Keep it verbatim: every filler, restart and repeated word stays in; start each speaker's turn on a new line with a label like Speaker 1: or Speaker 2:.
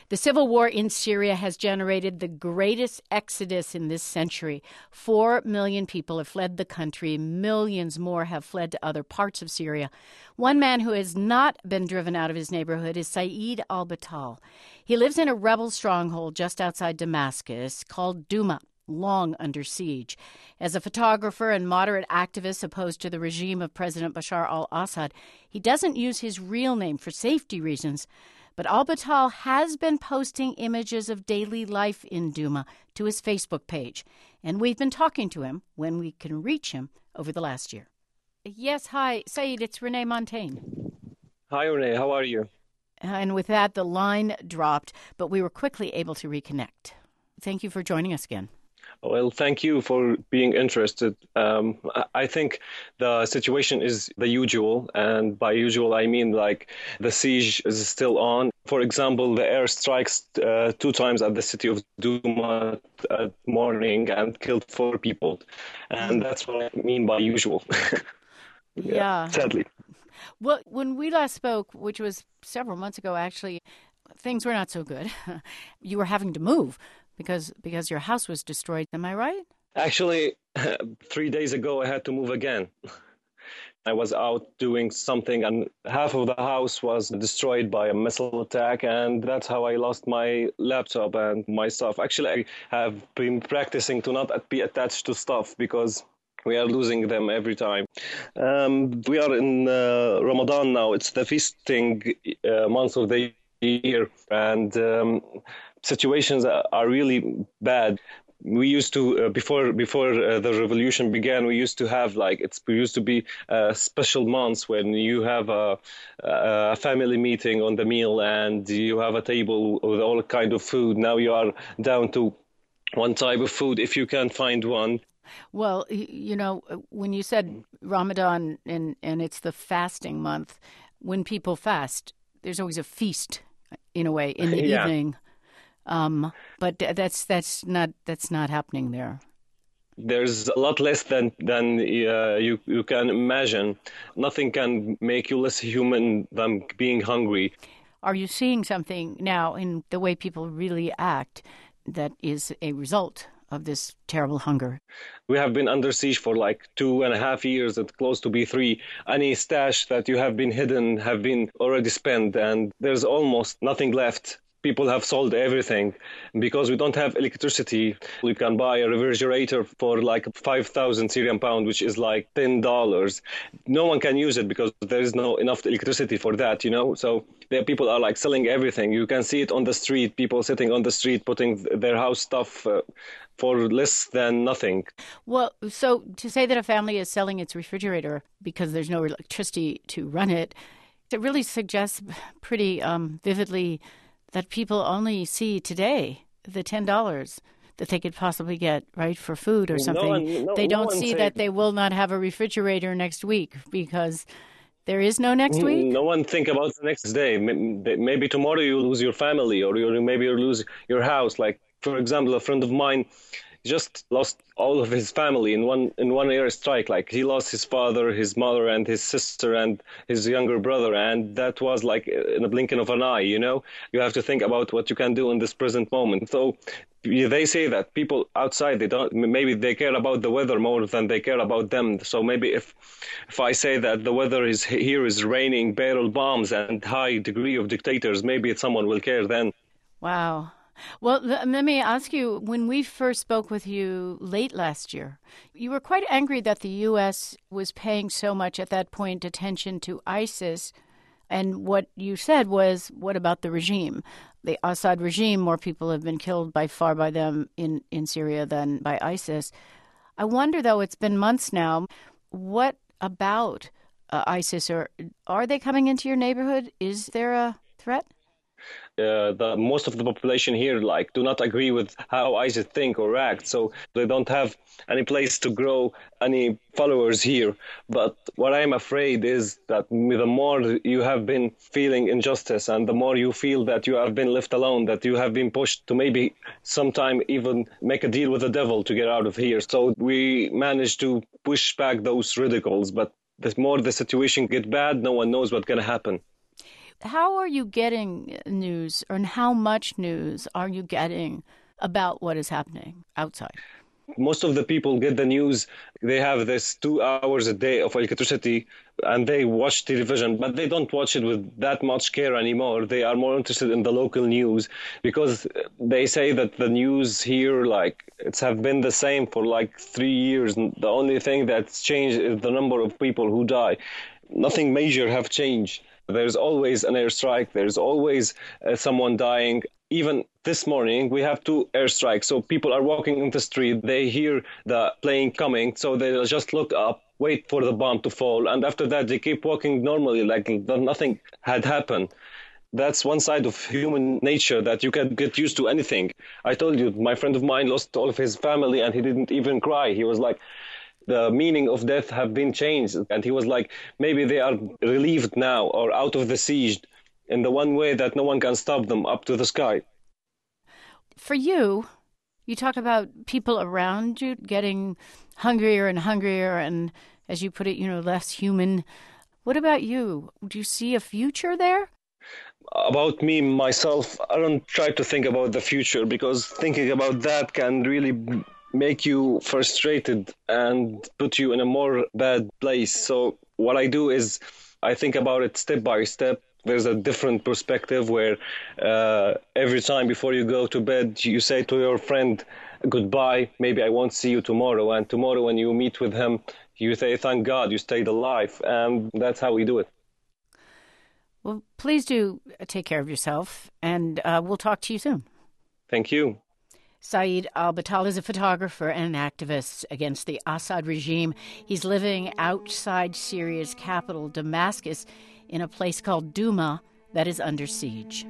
Speaker 1: The civil war in Syria has generated the greatest exodus in this century. Four million people have fled the country. Millions more have fled to other parts of Syria. One man who has not been driven out of his neighborhood is Saeed al-Batal. He lives in a rebel stronghold just outside Damascus called Douma, long under siege. As a photographer and moderate activist opposed to the regime of President Bashar al-Assad, he doesn't use his real name for safety reasons. But al-Batal has been posting images of daily life in Douma to his Facebook page, and we've been talking to him when we can reach him over the last year. Yes, hi, Saeed, it's Renee Montaigne.
Speaker 2: Hi, Renee, how are you?
Speaker 1: And with that, the line dropped, but we were quickly able to reconnect. Thank you for joining us again.
Speaker 2: Well, thank you for being interested. Um, I think the situation is the usual, and by usual, I mean like the siege is still on. For example, the air strikes uh, two times at the city of Douma at morning and killed four people. And that's what I mean by usual.
Speaker 1: yeah, yeah.
Speaker 2: Sadly.
Speaker 1: Well, when we last spoke, which was several months ago, actually, things were not so good. You were having to move. Because because your house was destroyed. Am I right?
Speaker 2: Actually, three days ago, I had to move again. I was out doing something and half of the house was destroyed by a missile attack. And that's how I lost my laptop and my stuff. Actually, I have been practicing to not be attached to stuff because we are losing them every time. Um, we are in uh, Ramadan now. It's the feasting uh, month of the year. And um, situations are really bad. We used to, uh, before before uh, the revolution began, we used to have like, it's we used to be uh, special months when you have a, a family meeting on the meal and you have a table with all kind of food. Now you are down to one type of food if you can find one.
Speaker 1: Well, you know, when you said Ramadan and, and it's the fasting month, when people fast, there's always a feast in a way in the
Speaker 2: yeah.
Speaker 1: evening. Um, but that's that's not that's not happening there.
Speaker 2: There's a lot less than than uh, you you can imagine. Nothing can make you less human than being hungry.
Speaker 1: Are you seeing something now in the way people really act that is a result of this terrible hunger?
Speaker 2: We have been under siege for like two and a half years, it's close to be three. Any stash that you have been hidden have been already spent, and there's almost nothing left. People have sold everything because we don't have electricity. You can buy a refrigerator for like five thousand Syrian pound, which is like ten dollars. No one can use it because there is no enough electricity for that, you know. So there people are like selling everything. You can see it on the street, people sitting on the street, putting their house stuff uh, for less than nothing.
Speaker 1: Well, so to say that a family is selling its refrigerator because there's no electricity to run it, it really suggests pretty um, vividly that people only see today the ten dollars that they could possibly get, right, for food or something. No
Speaker 2: one, no,
Speaker 1: they don't
Speaker 2: no
Speaker 1: see
Speaker 2: said...
Speaker 1: that they will not have a refrigerator next week because there is no next week.
Speaker 2: No one think about the next day. Maybe tomorrow you lose your family or you maybe you lose your house. Like, for example, a friend of mine just lost all of his family in one in one air strike. Like he lost his father, his mother, and his sister, and his younger brother, and that was like in a blinking of an eye. You know, you have to think about what you can do in this present moment. So they say that people outside, they don't, maybe they care about the weather more than they care about them. So maybe if if I say that the weather is here is raining barrel bombs and high degree of dictators, maybe someone will care then.
Speaker 1: Wow. Well, let me ask you, when we first spoke with you late last year, you were quite angry that the U S was paying so much at that point attention to ISIS. And what you said was, what about the regime? The Assad regime, more people have been killed by far by them in, in Syria than by ISIS. I wonder, though, it's been months now, what about uh, ISIS? Or are they coming into your neighborhood? Is there a threat?
Speaker 2: Uh, the most of the population here like do not agree with how ISIS think or act, so they don't have any place to grow any followers here. But what I'm afraid is that the more you have been feeling injustice and the more you feel that you have been left alone, that you have been pushed to maybe sometime even make a deal with the devil to get out of here. So we managed to push back those radicals, but the more the situation get bad, no one knows what's going to happen.
Speaker 1: How are you getting news, or how much news are you getting about what is happening outside?
Speaker 2: Most of the people get the news. They have this two hours a day of electricity and they watch television, but they don't watch it with that much care anymore. They are more interested in the local news because they say that the news here, like, it's have been the same for like three years. The only thing that's changed is the number of people who die. Nothing major have changed. There's always an airstrike. There's always uh, someone dying. Even this morning, we have two airstrikes. So people are walking in the street. They hear the plane coming. So they just look up, wait for the bomb to fall. And after that, they keep walking normally, like nothing had happened. That's one side of human nature, that you can get used to anything. I told you, my friend of mine lost all of his family and he didn't even cry. He was like, the meaning of death have been changed. And he was like, maybe they are relieved now or out of the siege in the one way that no one can stop them up to the sky.
Speaker 1: For you, you talk about people around you getting hungrier and hungrier and, as you put it, you know, less human. What about you? Do you see a future there?
Speaker 2: About me, myself, I don't try to think about the future because thinking about that can really make you frustrated and put you in a more bad place. So what I do is I think about it step by step. There's a different perspective where uh, every time before you go to bed, you say to your friend, goodbye, maybe I won't see you tomorrow. And tomorrow when you meet with him, you say, thank God you stayed alive. And that's how we do it.
Speaker 1: Well, please do take care of yourself, and uh, we'll talk to you soon.
Speaker 2: Thank you.
Speaker 1: Saeed Al-Battal is a photographer and an activist against the Assad regime. He's living outside Syria's capital, Damascus, in a place called Douma that is under siege.